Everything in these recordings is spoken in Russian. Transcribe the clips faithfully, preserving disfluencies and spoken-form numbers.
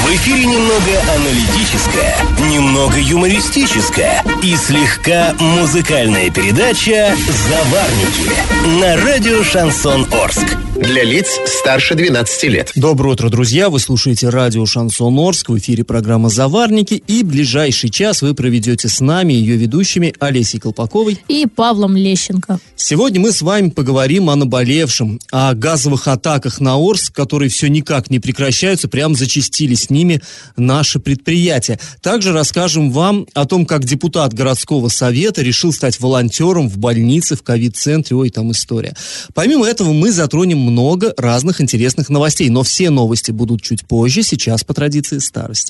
В эфире немного аналитическая, немного юмористическая и слегка музыкальная передача «Заварники» на радио «Шансон Орск». Для лиц старше двенадцати лет. Доброе утро, друзья! Вы слушаете радио «Шансон Орск», в эфире программа «Заварники», и ближайший час вы проведете с нами, ее ведущими Олесей Колпаковой и Павлом Лещенко. Сегодня мы с вами поговорим о наболевшем, о газовых атаках на Орск, которые все никак не прекращаются, прям зачастили с ними наши предприятия. Также расскажем вам о том, как депутат городского совета решил стать волонтером в больнице, в ковид-центре. Ой, там история. Помимо этого мы затронем много разных интересных новостей, но все новости будут чуть позже, сейчас по традиции старости.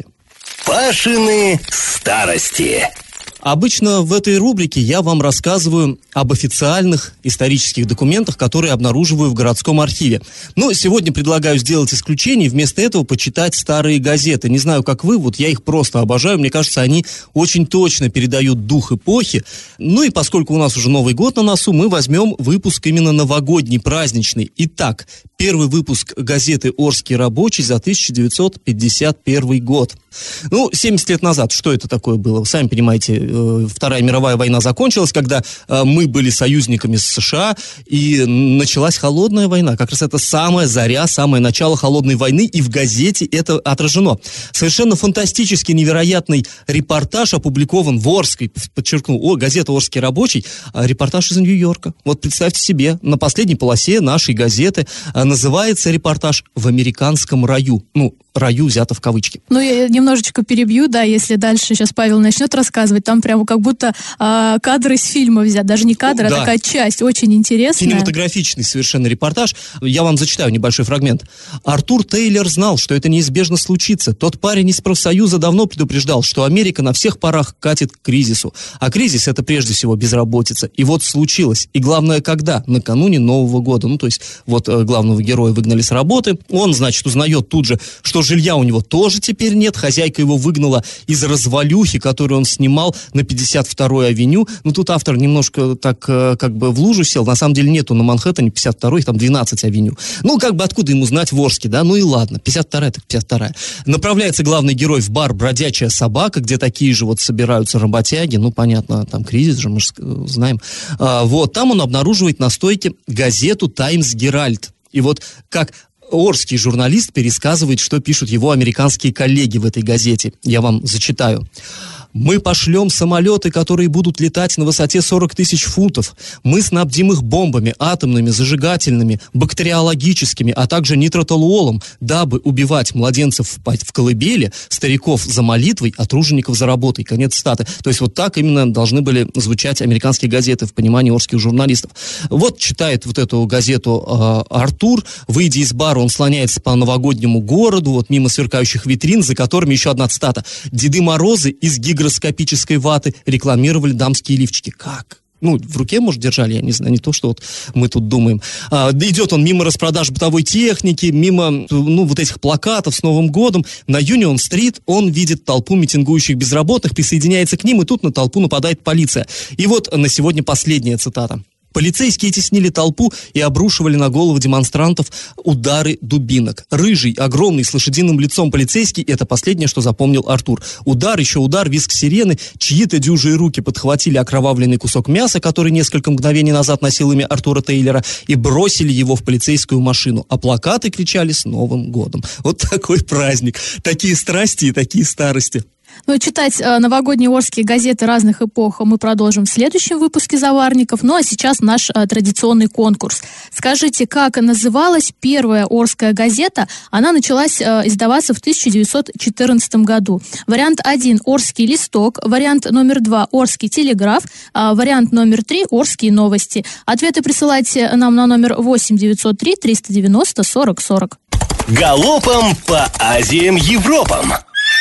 Пашины старости. Обычно в этой рубрике я вам рассказываю об официальных исторических документах, которые обнаруживаю в городском архиве. Но сегодня предлагаю сделать исключение и вместо этого почитать старые газеты. Не знаю, как вы, вот я их просто обожаю. Мне кажется, они очень точно передают дух эпохи. Ну и поскольку у нас уже Новый год на носу, мы возьмем выпуск именно новогодний, праздничный. Итак, первый выпуск газеты «Орский рабочий» за тысяча девятьсот пятьдесят первый год. Ну, семьдесят лет назад, что это такое было? Вы сами понимаете, Вторая мировая война закончилась, когда мы были союзниками с США, и началась холодная война. Как раз это самая заря, самое начало холодной войны, и в газете это отражено. Совершенно фантастический, невероятный репортаж опубликован в Орской, подчеркну, о, газета «Орский рабочий», репортаж из Нью-Йорка. Вот представьте себе, на последней полосе нашей газеты называется репортаж «В американском раю». Ну, раю взято в кавычки. Ну, я немножечко перебью, да, если дальше сейчас Павел начнет рассказывать, там прямо как будто э, кадры из фильма взят, даже не кадры, да. А такая часть, очень интересная. Кинематографичный совершенно репортаж. Я вам зачитаю небольшой фрагмент. Артур Тейлор знал, что это неизбежно случится. Тот парень из профсоюза давно предупреждал, что Америка на всех парах катит к кризису. А кризис — это прежде всего безработица. И вот случилось. И главное, когда? Накануне Нового года. Ну, то есть, вот э, главного героя выгнали с работы. Он, значит, узнает тут же, что жилья у него тоже теперь нет. Хозяйка его выгнала из развалюхи, которую он снимал на пятьдесят второй авеню. Ну, тут автор немножко так как бы в лужу сел. На самом деле нету на Манхэттене пятьдесят второй, там двенадцать авеню. Ну, как бы откуда ему знать в Орске, да? Ну и ладно, пятьдесят вторая, так пятьдесят вторая. Направляется главный герой в бар «Бродячая собака», где такие же вот собираются работяги. Ну, понятно, там кризис же, мы же знаем. А, вот, там он обнаруживает на стойке газету «Таймс Геральд». И вот как орский журналист пересказывает, что пишут его американские коллеги в этой газете. Я вам зачитаю. «Мы пошлем самолеты, которые будут летать на высоте сорок тысяч футов. Мы снабдим их бомбами, атомными, зажигательными, бактериологическими, а также нитротолуолом, дабы убивать младенцев в, в колыбели, стариков за молитвой, а тружеников за работой». Конец цитаты. То есть вот так именно должны были звучать американские газеты в понимании орских журналистов. Вот читает вот эту газету э, Артур. Выйдя из бара, он слоняется по новогоднему городу, вот мимо сверкающих витрин, за которыми еще одна цитата. «Деды Морозы из гигроскопической ваты рекламировали дамские лифчики». Как? Ну, в руке, может, держали, я не знаю, не то, что вот мы тут думаем. А, да идет он мимо распродаж бытовой техники, мимо, ну, вот этих плакатов с Новым годом. На Юнион-стрит он видит толпу митингующих безработных, присоединяется к ним, и тут на толпу нападает полиция. И вот на сегодня последняя цитата. «Полицейские теснили толпу и обрушивали на головы демонстрантов удары дубинок. Рыжий, огромный, с лошадиным лицом полицейский — это последнее, что запомнил Артур. Удар, еще удар, визг сирены, чьи-то дюжие руки подхватили окровавленный кусок мяса, который несколько мгновений назад носил имя Артура Тейлора, и бросили его в полицейскую машину. А плакаты кричали «С Новым годом». Вот такой праздник. Такие страсти и такие старости. Ну, читать э, новогодние орские газеты разных эпох мы продолжим в следующем выпуске «Заварников». Ну, а сейчас наш э, традиционный конкурс. Скажите, как называлась первая орская газета? Она началась э, издаваться в тысяча девятьсот четырнадцатом году. Вариант один – «Орский листок», вариант номер два – «Орский телеграф», э, вариант номер три – «Орские новости». Ответы присылайте нам на номер восемь девятьсот три триста девяносто сорок сорок. Галопом по Азиям Европам.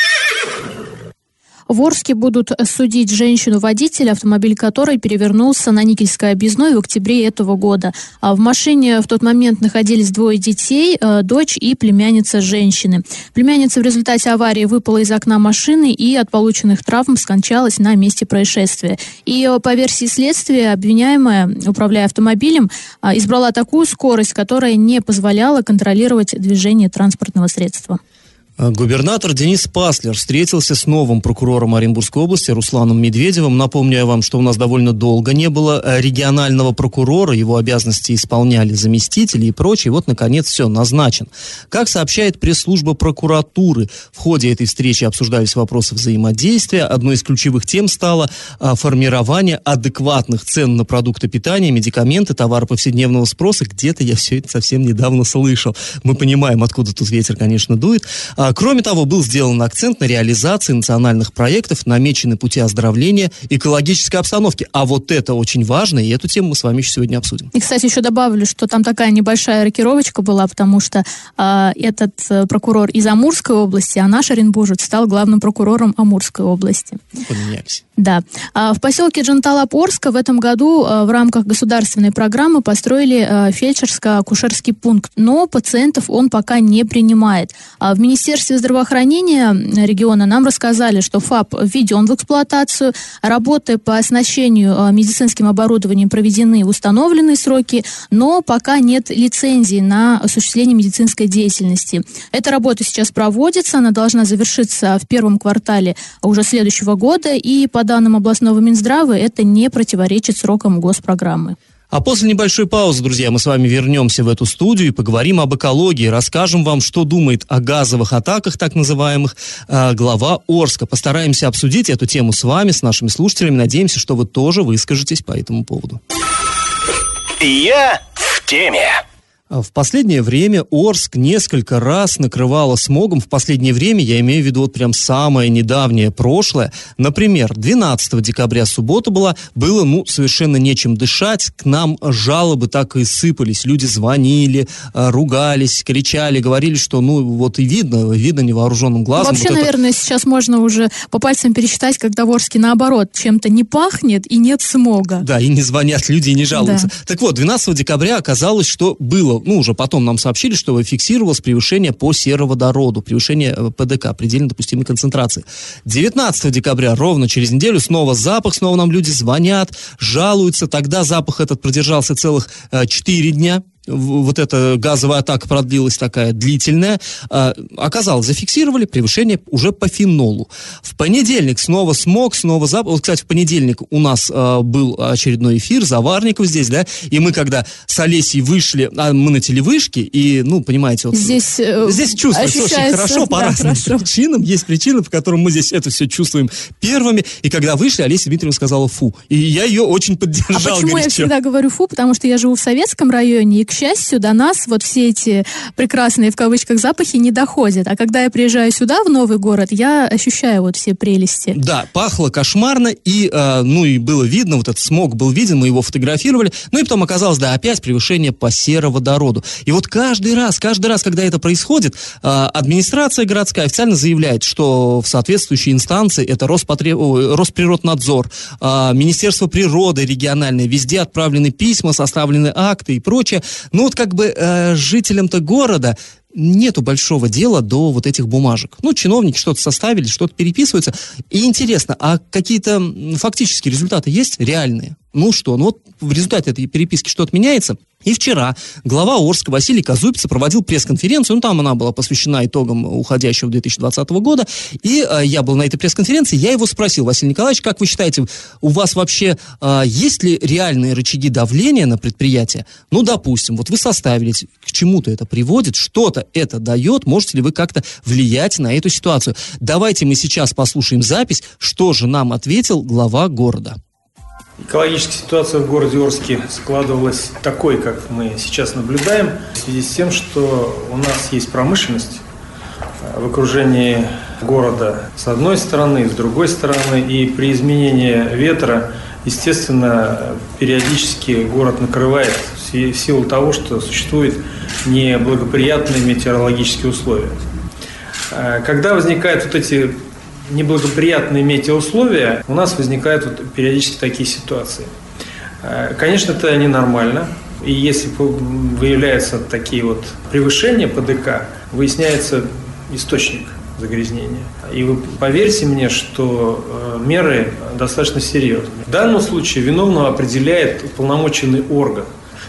В Орске будут судить женщину-водителя, автомобиль которой перевернулся на Никельской объездной в октябре этого года. А в машине в тот момент находились двое детей, дочь и племянница женщины. Племянница в результате аварии выпала из окна машины и от полученных травм скончалась на месте происшествия. И по версии следствия, обвиняемая, управляя автомобилем, избрала такую скорость, которая не позволяла контролировать движение транспортного средства. Губернатор Денис Паслер встретился с новым прокурором Оренбургской области Русланом Медведевым. Напомню я вам, что у нас довольно долго не было регионального прокурора, его обязанности исполняли заместители и прочее. Вот, наконец, все, назначен. Как сообщает пресс-служба прокуратуры, в ходе этой встречи обсуждались вопросы взаимодействия. Одной из ключевых тем стало а, формирование адекватных цен на продукты питания, медикаменты, товары повседневного спроса. Где-то я все это совсем недавно слышал. Мы понимаем, откуда тут ветер, конечно, дует. Кроме того, был сделан акцент на реализации национальных проектов, намечены пути оздоровления экологической обстановки. А вот это очень важно, и эту тему мы с вами еще сегодня обсудим. И, кстати, еще добавлю, что там такая небольшая рокировочка была, потому что э, этот э, прокурор из Амурской области, а наш оренбуржец стал главным прокурором Амурской области. Поменялись. Да. А в поселке Джанталап-Орска в этом году а, в рамках государственной программы построили а, фельдшерско-акушерский пункт, но пациентов он пока не принимает. А в Министерстве здравоохранения региона нам рассказали, что ФАП введен в эксплуатацию, работы по оснащению а, медицинским оборудованием проведены в установленные сроки, но пока нет лицензии на осуществление медицинской деятельности. Эта работа сейчас проводится, она должна завершиться в первом квартале уже следующего года, и по данным областного Минздрава, это не противоречит срокам госпрограммы. А после небольшой паузы, друзья, мы с вами вернемся в эту студию и поговорим об экологии, расскажем вам, что думает о газовых атаках, так называемых, э, глава Орска. Постараемся обсудить эту тему с вами, с нашими слушателями. Надеемся, что вы тоже выскажетесь по этому поводу. Я в теме. В последнее время Орск несколько раз накрывало смогом. В последнее время, я имею в виду вот прям самое недавнее прошлое. Например, двенадцатого декабря, суббота была, было, ну, совершенно нечем дышать. К нам жалобы так и сыпались. Люди звонили, ругались, кричали, говорили, что, ну, вот и видно, видно невооруженным глазом. Вообще, вот наверное, это... сейчас можно уже по пальцам пересчитать, когда в Орске, наоборот, чем-то не пахнет и нет смога. Да, и не звонят люди, и не жалуются. Да. Так вот, двенадцатого декабря оказалось, что было, ну, уже потом нам сообщили, что фиксировалось превышение по сероводороду, превышение ПДК, предельно допустимой концентрации. девятнадцатого декабря, ровно через неделю, снова запах, снова нам люди звонят, жалуются. Тогда запах этот продержался целых четыре дня. Вот эта газовая атака продлилась такая длительная. А, оказалось, зафиксировали превышение уже по фенолу. В понедельник снова смог, снова запах. Вот, кстати, в понедельник у нас а, был очередной эфир, Заварников здесь, да, и мы, когда с Олесей вышли, а мы на телевышке, и, ну, понимаете, вот здесь, здесь чувствуется очень хорошо, по да, разным хорошо. причинам. Есть причины, по которым мы здесь это все чувствуем первыми. И когда вышли, Олеся Дмитриевна сказала «фу». И я ее очень поддержал. А почему горячо. Я всегда говорю «фу»? Потому что я живу в Советском районе, и, к счастью, до нас вот все эти прекрасные, в кавычках, запахи не доходят. А когда я приезжаю сюда, в новый город, я ощущаю вот все прелести. Да, пахло кошмарно, и, э, ну, и было видно, вот этот смог был виден, мы его фотографировали, ну, и потом оказалось, да, опять превышение по сероводороду. И вот каждый раз, каждый раз, когда это происходит, э, администрация городская официально заявляет, что в соответствующей инстанции, это Роспотреб... Росприроднадзор, э, Министерство природы региональное, везде отправлены письма, составлены акты и прочее. Ну, вот как бы э, жителям-то города нету большого дела до вот этих бумажек. Ну, чиновники что-то составили, что-то переписываются. И интересно, а какие-то фактические результаты есть реальные? Ну что, ну вот в результате этой переписки что-то меняется. И вчера глава Орска Василий Казупица проводил пресс-конференцию, ну там она была посвящена итогам уходящего две тысячи двадцатого года, и э, я был на этой пресс-конференции, я его спросил: Василий Николаевич, как вы считаете, у вас вообще э, есть ли реальные рычаги давления на предприятие? Ну, допустим, вот вы составили, к чему-то это приводит, что-то это дает, можете ли вы как-то влиять на эту ситуацию? Давайте мы сейчас послушаем запись, что же нам ответил глава города. Экологическая ситуация в городе Орске складывалась такой, как мы сейчас наблюдаем, в связи с тем, что у нас есть промышленность в окружении города с одной стороны, с другой стороны, и при изменении ветра, естественно, периодически город накрывает в силу того, что существуют неблагоприятные метеорологические условия. Когда возникают вот эти неблагоприятные метеоусловия, у нас возникают вот периодически такие ситуации. Конечно, это ненормально. И если выявляются такие вот превышения ПДК, выясняется источник загрязнения. И вы поверьте мне, что меры достаточно серьезные. В данном случае виновного определяет уполномоченный орган.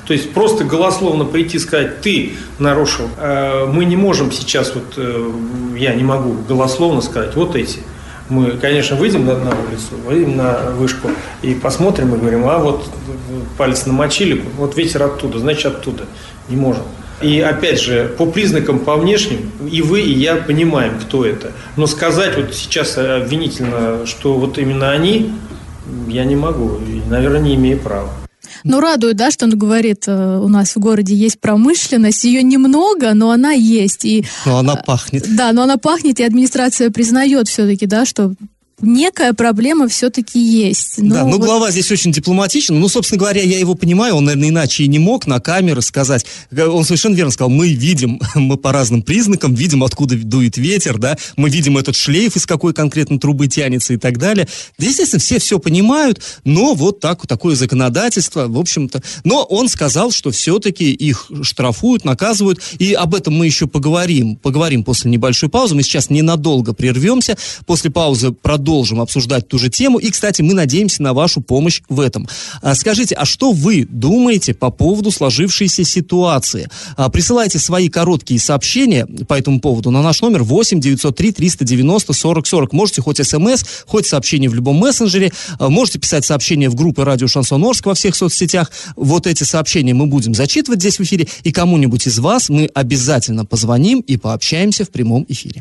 То есть просто голословно прийти и сказать, ты нарушил. Мы не можем сейчас, вот я не могу голословно сказать, вот эти. Мы, конечно, выйдем на, на улицу, выйдем на вышку и посмотрим и говорим, а вот палец намочили, вот ветер оттуда, значит оттуда. Не можем. И опять же, по признакам, по внешним, и вы, и я понимаем, кто это. Но сказать вот сейчас обвинительно, что вот именно они, я не могу, и, наверное, не имею права. Ну, радует, да, что он говорит, у нас в городе есть промышленность, ее немного, но она есть. И, но она пахнет. Да, но она пахнет, и администрация признает все-таки, да, что некая проблема все-таки есть. Но да, но вот... глава здесь очень дипломатичен. Ну, собственно говоря, я его понимаю, он, наверное, иначе и не мог на камеры сказать. Он совершенно верно сказал, мы видим, мы по разным признакам видим, откуда дует ветер, да, мы видим этот шлейф, из какой конкретно трубы тянется и так далее. Да, естественно, все все понимают, но вот так, такое законодательство, в общем-то. Но он сказал, что все-таки их штрафуют, наказывают, и об этом мы еще поговорим. Поговорим после небольшой паузы. Мы сейчас ненадолго прервемся. После паузы продолжим Продолжим обсуждать ту же тему. И, кстати, мы надеемся на вашу помощь в этом. А, скажите, а что вы думаете по поводу сложившейся ситуации? А, присылайте свои короткие сообщения по этому поводу на наш номер восемь девятьсот три триста девяносто сорок сорок. Можете хоть смс, хоть сообщение в любом мессенджере. А, можете писать сообщения в группы «Радио Шансон Орск» во всех соцсетях. Вот эти сообщения мы будем зачитывать здесь в эфире. И кому-нибудь из вас мы обязательно позвоним и пообщаемся в прямом эфире.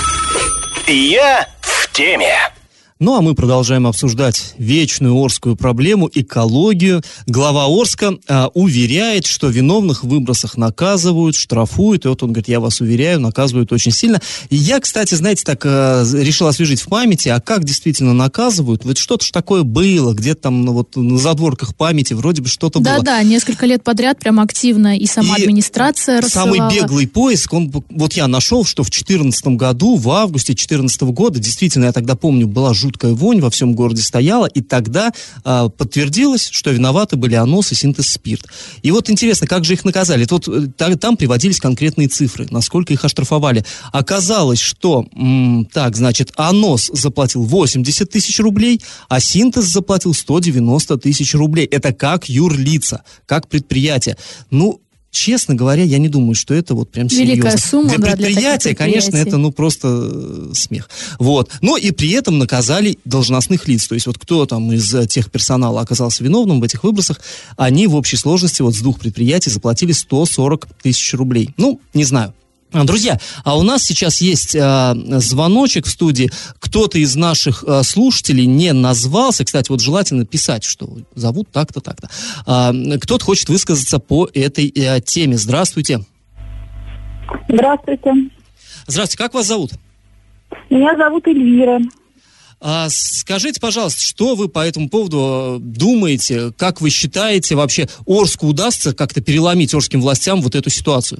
Я в теме. Ну, а мы продолжаем обсуждать вечную орскую проблему, экологию. Глава Орска а, уверяет, что виновных в выбросах наказывают, штрафуют. И вот он говорит, я вас уверяю, наказывают очень сильно. И я, кстати, знаете, так а, решил освежить в памяти, а как действительно наказывают? Вот что-то ж такое было, где-то там ну, вот, на задворках памяти вроде бы что-то да, было. Да-да, несколько лет подряд прям активно и сама и администрация рассылала. Самый беглый поиск, он, вот я нашел, что в две тысячи четырнадцатом году, в августе две тысячи четырнадцатого года, действительно, я тогда помню, была жуткая вонь во всем городе стояла, и тогда а, подтвердилось, что виноваты были АНОС и синтез-спирт. И вот интересно, как же их наказали? Тут, там, там приводились конкретные цифры, насколько их оштрафовали. Оказалось, что, м, так, значит, АНОС заплатил восемьдесят тысяч рублей, а синтез заплатил сто девяносто тысяч рублей. Это как юрлица, как предприятие. Ну, честно говоря, я не думаю, что это вот прям серьезно. Великая сумма, для да, предприятия, для конечно, это ну просто э, смех. Вот. Но и при этом наказали должностных лиц. То есть вот кто там из тех персонала оказался виновным в этих выбросах, они в общей сложности вот с двух предприятий заплатили сто сорок тысяч рублей. Ну, не знаю. Друзья, а у нас сейчас есть э, звоночек в студии. Кто-то из наших э, слушателей не назвался. Кстати, вот желательно писать, что зовут так-то, так-то. Э, кто-то хочет высказаться по этой э, теме. Здравствуйте. Здравствуйте. Здравствуйте. Как вас зовут? Меня зовут Эльвира. А, скажите, пожалуйста, что вы по этому поводу думаете? Как вы считаете, вообще Орску удастся как-то переломить орским властям вот эту ситуацию?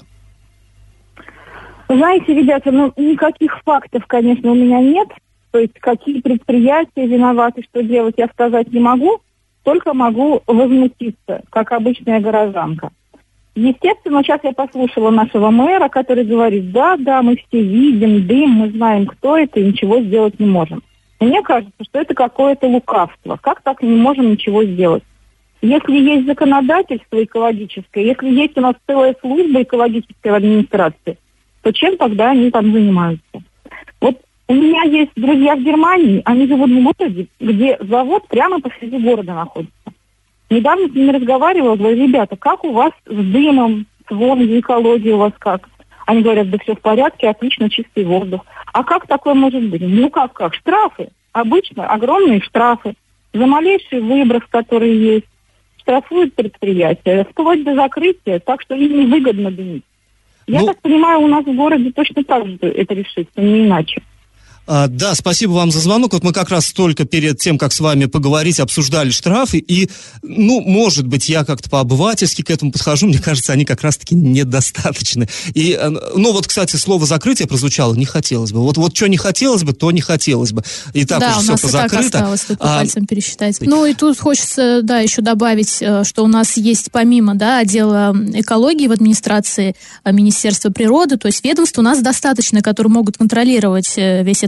Знаете, ребята, ну никаких фактов, конечно, у меня нет. То есть какие предприятия виноваты, что делать, я сказать не могу. Только могу возмутиться, как обычная горожанка. Естественно, сейчас я послушала нашего мэра, который говорит, да, да, мы все видим дым, мы знаем, кто это, и ничего сделать не можем. Мне кажется, что это какое-то лукавство. Как так не можем ничего сделать? Если есть законодательство экологическое, если есть у нас целая служба экологической в администрации, то чем тогда они там занимаются? Вот у меня есть друзья в Германии, они живут в городе, где завод прямо посреди города находится. Недавно с ними разговаривала, говорю, ребята, как у вас с дымом, с вонью, экологией у вас как? Они говорят, да все в порядке, отлично, чистый воздух. А как такое может быть? Ну как, как? Штрафы. Обычно огромные штрафы. За малейший выброс, который есть. Штрафуют предприятия, вплоть до закрытия, так что им невыгодно дымить. Я ну, так понимаю, у нас в городе точно так же это решится, не иначе. А, да, спасибо вам за звонок. Вот мы как раз только перед тем, как с вами поговорить, обсуждали штрафы. И, ну, может быть, я как-то по-обывательски к этому подхожу. Мне кажется, они как раз-таки недостаточны. И, ну, вот, кстати, слово «закрытие» прозвучало. Не хотелось бы. Вот, вот что не хотелось бы, то не хотелось бы. И так да, уж все позакрыто. Да, у нас и так осталось, только а... пальцем пересчитать. Ну, и тут хочется, да, еще добавить, что у нас есть помимо, да, отдела экологии в администрации Министерства природы, то есть ведомств у нас достаточно, которые могут контролировать весь этот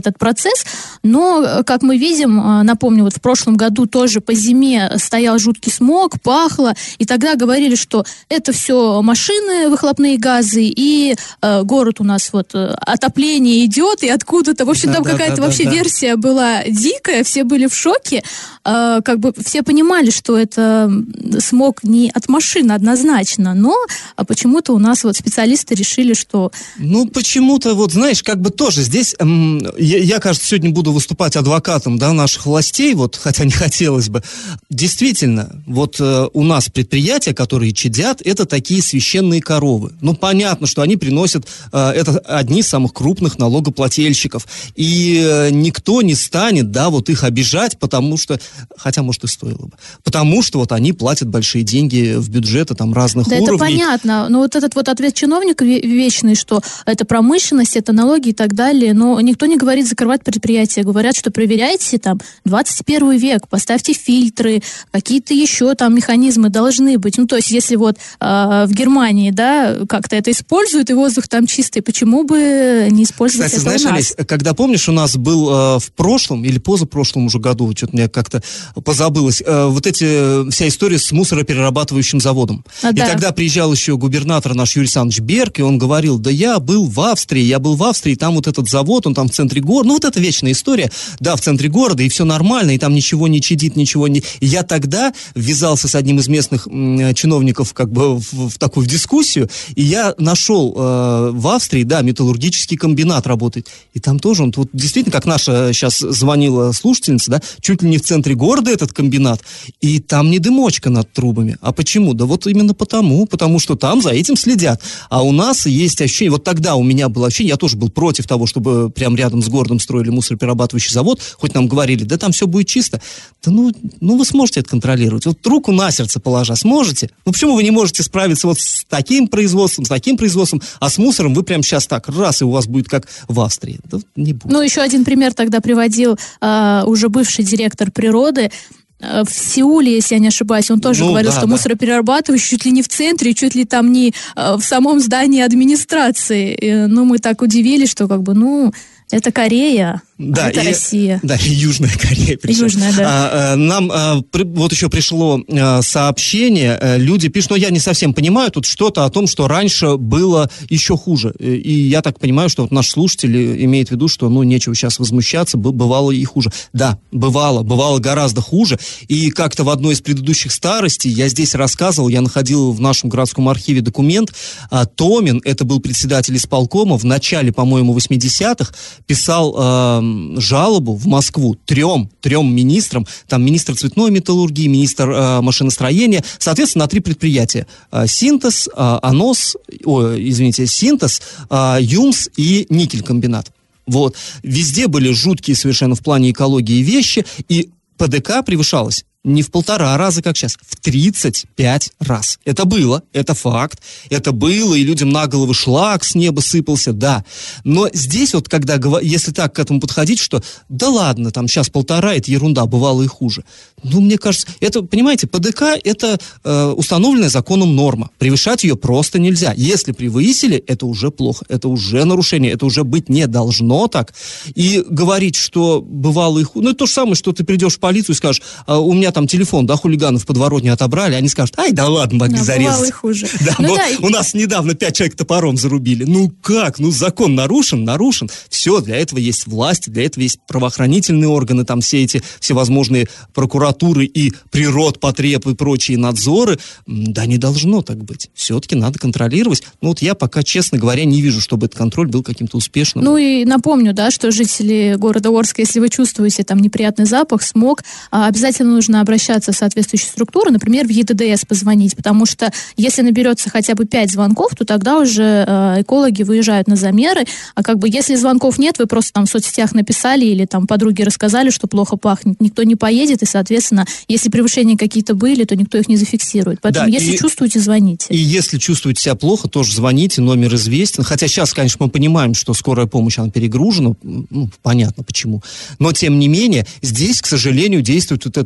этот процесс, но, как мы видим, напомню, вот в прошлом году тоже по зиме стоял жуткий смог, пахло, и тогда говорили, что это все машины, выхлопные газы, и э, город у нас вот отопление идет, и откуда-то, в общем, да, там да, какая-то да, вообще да, версия да. была дикая, все были в шоке, э, как бы все понимали, что это смог не от машин однозначно, но почему-то у нас вот специалисты решили, что... Ну, почему-то, вот, знаешь, как бы тоже здесь, эм, я, я, кажется, сегодня буду выступать адвокатом, да, наших властей, вот, хотя не хотелось бы. Действительно, вот э, у нас предприятия, которые чадят, это такие священные коровы. Ну, понятно, что они приносят, э, это одни из самых крупных налогоплательщиков, и э, никто не станет, да, вот их обижать, потому что, хотя, может, и стоило бы, потому что вот они платят большие деньги в бюджеты там разных да, уровней. Это понятно, но вот этот вот ответ чиновника вечный, что это промышленность, это налоги и так далее, но никто не говорит закрывать предприятия, говорят, что проверяйте там двадцать первый век, поставьте фильтры, какие-то еще там механизмы должны быть. Ну, то есть, если вот э, в Германии, да, как-то это используют, и воздух там чистый, почему бы не использовать Кстати, это знаешь, у нас? Олесь, когда, помнишь, у нас был э, в прошлом или позапрошлом уже году, что-то мне как-то позабылось, э, вот эти, вся история с мусороперерабатывающим заводом. А, и да. тогда приезжал еще губернатор наш Юрий Александрович Берг, и он говорил, да я был в Австрии, я был в Австрии, там вот этот завод, он там в центре города, ну вот это вечная история, да, в центре города, и все нормально, и там ничего не чадит, ничего не... И я тогда ввязался с одним из местных м, чиновников как бы в, в такую в дискуссию, и я нашел э, в Австрии, да, металлургический комбинат работает, и там тоже он, вот действительно, как наша сейчас звонила слушательница, да, чуть ли не в центре города этот комбинат, и там не дымочка над трубами. А почему? Да вот именно потому, потому что там за этим следят. А у нас есть ощущение, вот тогда у меня было ощущение, я тоже был против того, чтобы прямо рядом с городом строили мусороперерабатывающий завод, хоть нам говорили, да там все будет чисто. Да ну, ну вы сможете это контролировать. Вот руку на сердце положа, сможете? Ну почему вы не можете справиться вот с таким производством, с таким производством, а с мусором вы прямо сейчас так, раз, и у вас будет как в Австрии. Да не будет. Ну еще один пример тогда приводил э, уже бывший директор природы. В Сеуле, если я не ошибаюсь, он тоже ну, говорил, да, что да. мусороперерабатывающий чуть ли не в центре, чуть ли там не в самом здании администрации. Ну, мы так удивились, что как бы, ну, это Корея. Да, а это и, Россия. Да, и Южная Корея. Причем. Южная, да. А, а, нам а, при, вот еще пришло а, сообщение, а, люди пишут, но я не совсем понимаю, тут что-то о том, что раньше было еще хуже. И я так понимаю, что вот наш слушатель имеет в виду, что, ну, нечего сейчас возмущаться, бывало и хуже. Да, бывало, бывало гораздо хуже. И как-то в одной из предыдущих старостей, я здесь рассказывал, я находил в нашем городском архиве документ, а, Томин, это был председатель исполкома, в начале, по-моему, восьмидесятых, писал а, жалобу в Москву трем, трем министрам, там министр цветной металлургии, министр э, машиностроения, соответственно, на три предприятия. Э, Синтез, э, АНОС, о, извините, Синтез, э, ЮМС и Никелькомбинат. Вот. Везде были жуткие совершенно в плане экологии вещи, и ПДК превышалось не в полтора раза, как сейчас, в тридцать пять раз. Это было, это факт, это было, и людям на головы шлак с неба сыпался, да. Но здесь вот, когда, если так к этому подходить, что да ладно, там сейчас полтора, это ерунда, бывало и хуже. Ну, мне кажется, это, понимаете, ПДК это э, установленная законом норма. Превышать ее просто нельзя. Если превысили, это уже плохо, это уже нарушение, это уже быть не должно так. И говорить, что бывало и хуже, ну, это то же самое, что ты придешь в полицию и скажешь, а, у меня там телефон, да, хулиганов в подворотне отобрали, они скажут, ай, да ладно, могли да, зарезать. Хуже. Да, ну, вот да. У нас недавно пять человек топором зарубили. Ну как? Ну закон нарушен, нарушен. Все, для этого есть власти, для этого есть правоохранительные органы, там все эти всевозможные прокуратуры и природпотреб и прочие надзоры. Да не должно так быть. Все-таки надо контролировать. Ну вот я пока, честно говоря, не вижу, чтобы этот контроль был каким-то успешным. Ну и напомню, да, что жители города Орска, если вы чувствуете там неприятный запах, смог, обязательно нужно обращаться в соответствующие структуры, например, в ЕДДС позвонить, потому что если наберется хотя бы пять звонков, то тогда уже э, экологи выезжают на замеры, а как бы если звонков нет, вы просто там в соцсетях написали или там подруги рассказали, что плохо пахнет, никто не поедет, и, соответственно, если превышения какие-то были, то никто их не зафиксирует. Поэтому, да, если и, чувствуете, звоните. И если чувствуете себя плохо, тоже звоните, номер известен. Хотя сейчас, конечно, мы понимаем, что скорая помощь, она перегружена, ну, понятно почему. Но, тем не менее, здесь, к сожалению, действует вот этот принцип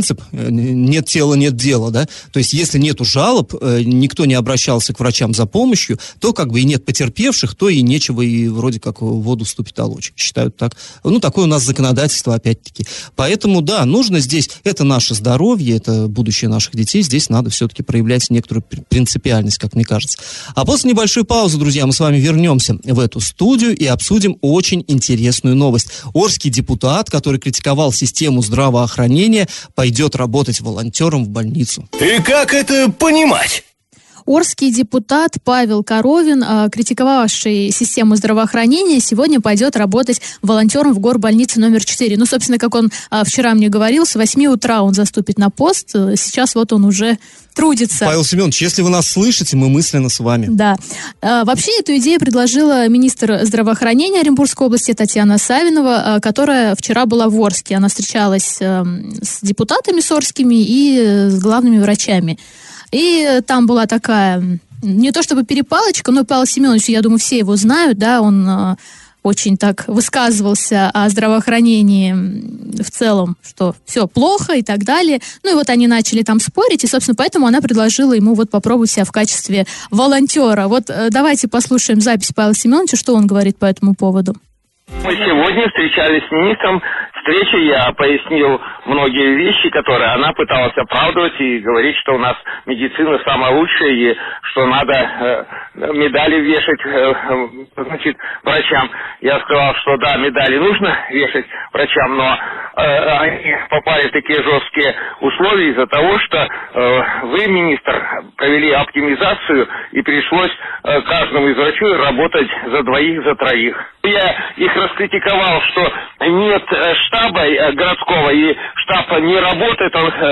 принцип «нет тела, нет дела», да, то есть если нету жалоб, никто не обращался к врачам за помощью, то как бы и нет потерпевших, то и нечего и вроде как в воду ступить толочь. Считают так. Ну, такое у нас законодательство, опять-таки. Поэтому, да, нужно здесь, это наше здоровье, это будущее наших детей, здесь надо все-таки проявлять некоторую принципиальность, как мне кажется. А после небольшой паузы, друзья, мы с вами вернемся в эту студию и обсудим очень интересную новость. Орский депутат, который критиковал систему здравоохранения, пойдет работать волонтером в больницу. И как это понимать? Орский депутат Павел Коровин, критиковавший систему здравоохранения, сегодня пойдет работать волонтером в горбольнице номер четыре. Ну, собственно, как он вчера мне говорил, с восьми утра он заступит на пост. Сейчас вот он уже трудится. Павел Семенович, если вы нас слышите, мы мысленно с вами. Да. Вообще, эту идею предложила министр здравоохранения Оренбургской области Татьяна Савинова, которая вчера была в Орске. Она встречалась с депутатами сорскими и с главными врачами. И там была такая, не то чтобы перепалочка, но Павел Семенович, я думаю, все его знают, да, он э, очень так высказывался о здравоохранении в целом, что все плохо и так далее. Ну и вот они начали там спорить, и, собственно, поэтому она предложила ему вот попробовать себя в качестве волонтера. Вот э, давайте послушаем запись Павла Семеновича, что он говорит по этому поводу. Мы сегодня встречались с министром. Встрече я пояснил многие вещи, которые она пыталась оправдывать и говорить, что у нас медицина самая лучшая и что надо э, медали вешать э, значит, врачам. Я сказал, что да, медали нужно вешать врачам, но э, они попали в такие жесткие условия из-за того, что э, вы, министр, провели оптимизацию и пришлось э, каждому из врачей работать за двоих, за троих. Я их раскритиковал, что нет штаба городского, и штаб не работает,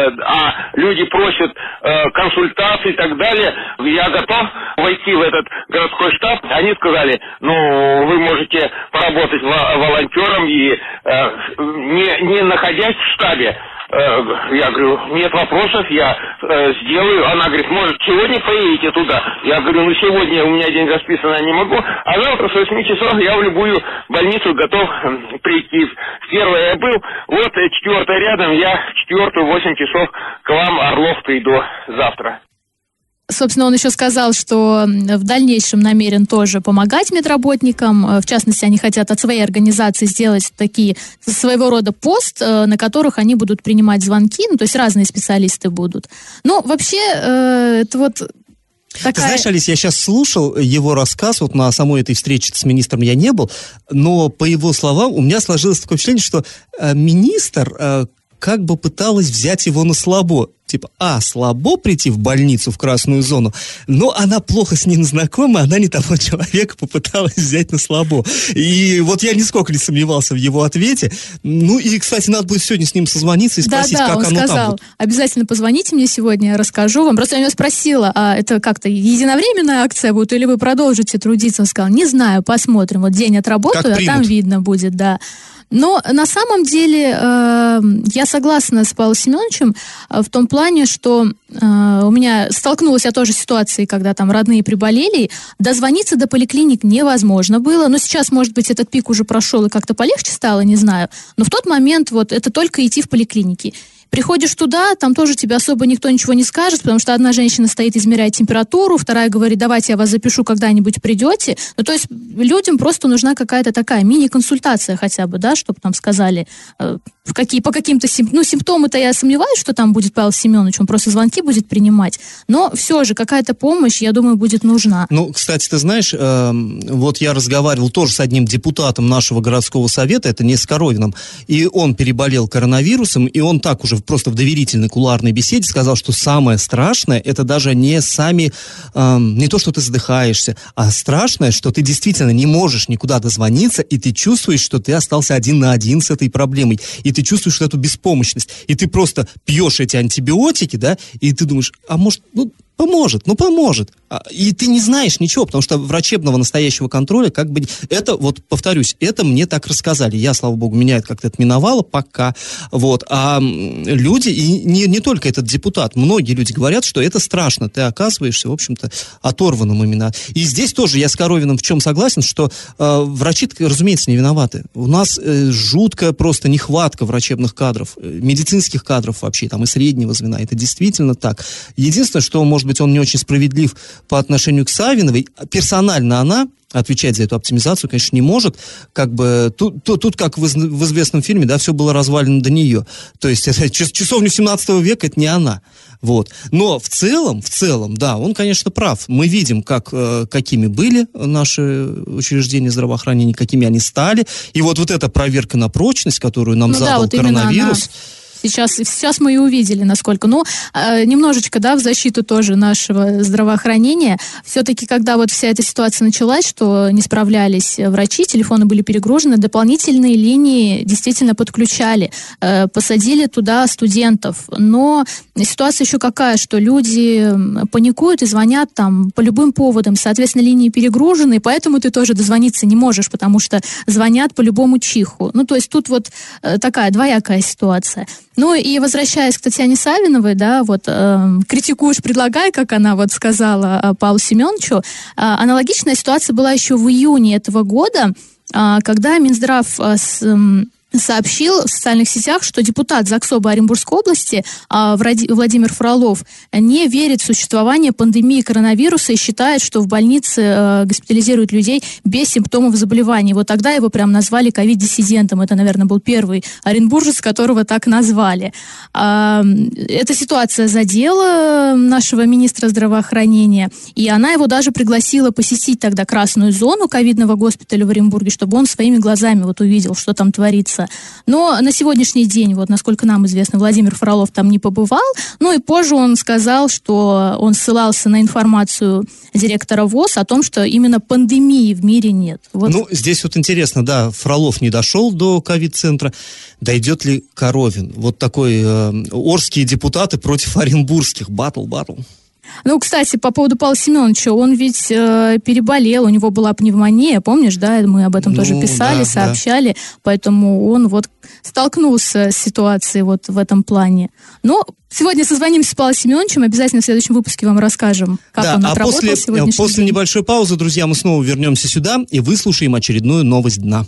а люди просят консультаций и так далее. Я готов войти в этот городской штаб. Они сказали, ну, вы можете поработать волонтером и не, не находясь в штабе. Я говорю, нет вопросов, я э, сделаю. Она говорит, может, сегодня поедете туда? Я говорю, ну, сегодня у меня день расписан, я не могу. А завтра с восьми часов я в любую больницу готов прийти. В первое я был, вот четвертая рядом, я в четвертую восемь часов к вам, Орлов, приду завтра. Собственно, он еще сказал, что в дальнейшем намерен тоже помогать медработникам. В частности, они хотят от своей организации сделать такие своего рода пост, на которых они будут принимать звонки. Ну, то есть разные специалисты будут. Но вообще, это вот... Такая... Ты знаешь, Алис, я сейчас слушал его рассказ, вот на самой этой встрече с министром я не был, но по его словам у меня сложилось такое впечатление, что э, министр э, как бы пыталась взять его на слабо. Типа, а, слабо прийти в больницу, в красную зону, но она плохо с ним знакома, она не того человека попыталась взять на слабо. И вот я нисколько не сомневался в его ответе. Ну и, кстати, надо будет сегодня с ним созвониться и спросить, да, да, как он оно сказал, там будет. Обязательно позвоните мне сегодня, я расскажу вам. Просто я у него спросила, а это как-то единовременная акция будет, или вы продолжите трудиться? Он сказал, не знаю, посмотрим. Вот день отработаю, а там видно будет, да. Но на самом деле э, я согласна с Павлом Семеновичем э, в том плане, что э, у меня столкнулась я тоже с ситуацией, когда там родные приболели, дозвониться до поликлиник невозможно было, но сейчас, может быть, этот пик уже прошел и как-то полегче стало, не знаю, но в тот момент вот это только идти в поликлиники. Приходишь туда, там тоже тебе особо никто ничего не скажет, потому что одна женщина стоит, измеряет температуру, вторая говорит, давайте я вас запишу, когда-нибудь придете. Ну, то есть людям просто нужна какая-то такая мини-консультация хотя бы, да, чтобы там сказали, э, в какие, по каким-то сим... ну, симптомы-то я сомневаюсь, что там будет Павел Семенович, он просто звонки будет принимать. Но все же какая-то помощь, я думаю, будет нужна. Ну, кстати, ты знаешь, э, вот я разговаривал тоже с одним депутатом нашего городского совета, это не с Коровиным, и он переболел коронавирусом, и он так уже просто в доверительной кулуарной беседе сказал, что самое страшное, это даже не сами, э, не то, что ты задыхаешься, а страшное, что ты действительно не можешь никуда дозвониться, и ты чувствуешь, что ты остался один на один с этой проблемой, и ты чувствуешь эту беспомощность, и ты просто пьешь эти антибиотики, да, и ты думаешь, а может, ну, Поможет, ну поможет. И ты не знаешь ничего, потому что врачебного настоящего контроля как бы... Это, вот повторюсь, это мне так рассказали. Я, слава богу, меня это как-то это миновало пока. Вот. А люди, и не, не только этот депутат, многие люди говорят, что это страшно. Ты оказываешься, в общем-то, оторванным именно. И здесь тоже я с Коровиным в чем согласен, что э, врачи, разумеется, не виноваты. У нас э, жуткая просто нехватка врачебных кадров, э, медицинских кадров вообще, там и среднего звена. Это действительно так. Единственное, что, может быть, он не очень справедлив по отношению к Савиновой. Персонально она отвечать за эту оптимизацию, конечно, не может. Как бы тут, тут, тут как в, в известном фильме, да, все было развалено до нее. То есть это часовню семнадцатого века, это не она. Вот. Но в целом, в целом, да, он, конечно, прав. Мы видим, как, э, какими были наши учреждения здравоохранения, какими они стали. И вот, вот эта проверка на прочность, которую нам ну задал да, вот коронавирус... Сейчас, сейчас мы и увидели, насколько. Ну, э, немножечко, да, в защиту тоже нашего здравоохранения. Все-таки, когда вот вся эта ситуация началась, что не справлялись врачи, телефоны были перегружены, дополнительные линии действительно подключали. Э, посадили туда студентов. Но ситуация еще какая, что люди паникуют и звонят там по любым поводам. Соответственно, линии перегружены, поэтому ты тоже дозвониться не можешь, потому что звонят по любому чиху. Ну, то есть тут вот э, такая двоякая ситуация. Ну и возвращаясь к Татьяне Савиновой, да, вот э, критикуешь, предлагай, как она вот сказала э, Павлу Семеновичу, э, аналогичная ситуация была еще в июне этого года, э, когда Минздрав э, с, э, сообщил в социальных сетях, что депутат Заксоба Оренбургской области э, Владимир Фролов не верит в существование пандемии коронавируса и считает, что в больнице э, госпитализируют людей без симптомов заболеваний. Вот тогда его прям назвали ковид-диссидентом. Это, наверное, был первый оренбуржец, которого так назвали. Э, эта ситуация задела нашего министра здравоохранения, и она его даже пригласила посетить тогда красную зону ковидного госпиталя в Оренбурге, чтобы он своими глазами вот увидел, что там творится. Но на сегодняшний день, вот насколько нам известно, Владимир Фролов там не побывал. Ну и позже он сказал, что он ссылался на информацию директора ВОЗ о том, что именно пандемии в мире нет. Вот. Ну, здесь вот интересно, да, Фролов не дошел до ковид-центра. Дойдет ли Коровин? Вот такой э, орские депутаты против оренбургских. Батл-батл. Ну, кстати, по поводу Павла Семеновича, он ведь э, переболел, у него была пневмония, помнишь, да, мы об этом ну, тоже писали, да, сообщали, да. Поэтому он вот столкнулся с ситуацией вот в этом плане. Но сегодня созвонимся с Павлом Семеновичем, обязательно в следующем выпуске вам расскажем, как да, он отработал а после, сегодняшний после день. Небольшой паузы, друзья, мы снова вернемся сюда и выслушаем очередную новость дна.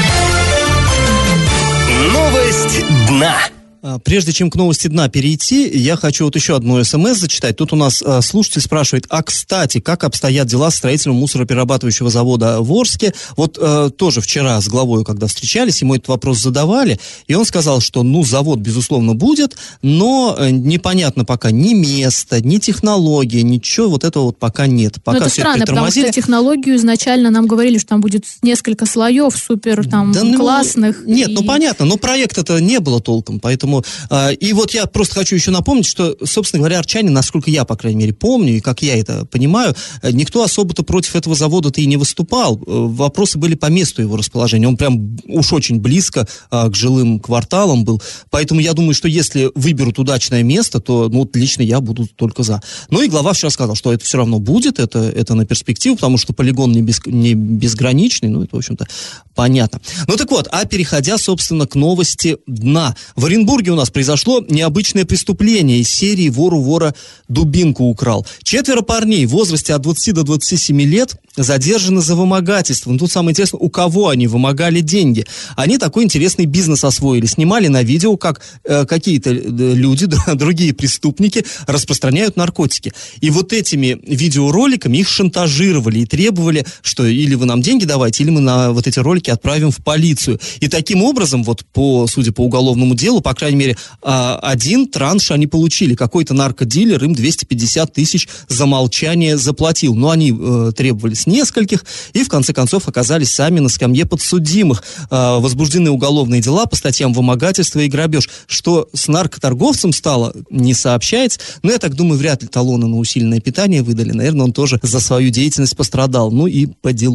Новость дна. Прежде чем к новости дна перейти, я хочу вот еще одну смс зачитать. Тут у нас э, слушатель спрашивает, а кстати, как обстоят дела с строительством мусороперерабатывающего завода в Орске? Вот э, тоже вчера с главой, когда встречались, ему этот вопрос задавали, и он сказал, что, ну, завод, безусловно, будет, но э, непонятно пока ни место, ни технологии, ничего вот этого вот пока нет. Пока но это все странно, потому что технологию изначально нам говорили, что там будет несколько слоев супер там да, классных. Ну, нет, и... ну понятно, но проекта-то не было толком, поэтому и вот я просто хочу еще напомнить, что, собственно говоря, арчане, насколько я, по крайней мере, помню, и как я это понимаю, никто особо-то против этого завода-то и не выступал. Вопросы были по месту его расположения. Он прям уж очень близко а, к жилым кварталам был. Поэтому я думаю, что если выберут удачное место, то ну, вот лично я буду только за. Ну и глава вчера сказал, что это все равно будет, это, это на перспективу, потому что полигон не, без, не безграничный, ну это, в общем-то, понятно. Ну так вот, а переходя, собственно, к новости дна. В Оренбурге у нас произошло необычное преступление из серии «Вор у вора дубинку украл». Четверо парней в возрасте от двадцати до двадцати семи лет задержаны за вымогательством. Тут самое интересное, у кого они вымогали деньги. Они такой интересный бизнес освоили. Снимали на видео, как э, какие-то люди, другие преступники распространяют наркотики. И вот этими видеороликами их шантажировали и требовали, что или вы нам деньги давайте, или мы на вот эти ролики отправим в полицию. И таким образом, вот по, судя по уголовному делу, по крайней мере, один транш они получили. Какой-то наркодилер им двести пятьдесят тысяч за молчание заплатил. Но они э, требовали с нескольких и, в конце концов, оказались сами на скамье подсудимых. Э, возбуждены уголовные дела по статьям вымогательства и грабеж. Что с наркоторговцем стало, не сообщается. Но я так думаю, вряд ли талоны на усиленное питание выдали. Наверное, он тоже за свою деятельность пострадал. Ну и по делам.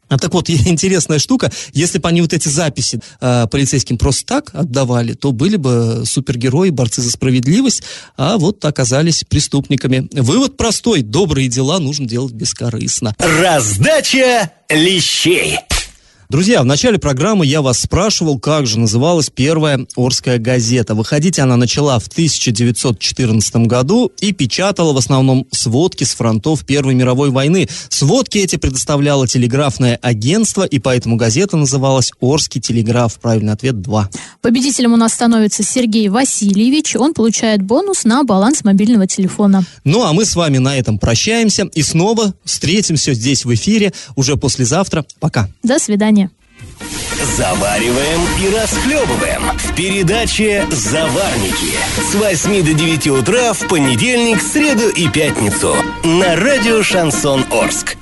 А так вот, интересная штука, если бы они вот эти записи э, полицейским просто так отдавали, то были бы супергерои, борцы за справедливость, а вот оказались преступниками. Вывод простой: добрые дела нужно делать бескорыстно. Раздача лещей. Друзья, в начале программы я вас спрашивал, как же называлась первая Орская газета. Выходить она начала в тысяча девятьсот четырнадцатом году и печатала в основном сводки с фронтов Первой мировой войны. Сводки эти предоставляло телеграфное агентство, и поэтому газета называлась «Орский телеграф». Правильный ответ — два. Победителем у нас становится Сергей Васильевич. Он получает бонус на баланс мобильного телефона. Ну, а мы с вами на этом прощаемся и снова встретимся здесь в эфире уже послезавтра. Пока. До свидания. Завариваем и расхлебываем в передаче «Заварники» с восьми до девяти утра в понедельник, среду и пятницу на радио «Шансон Орск».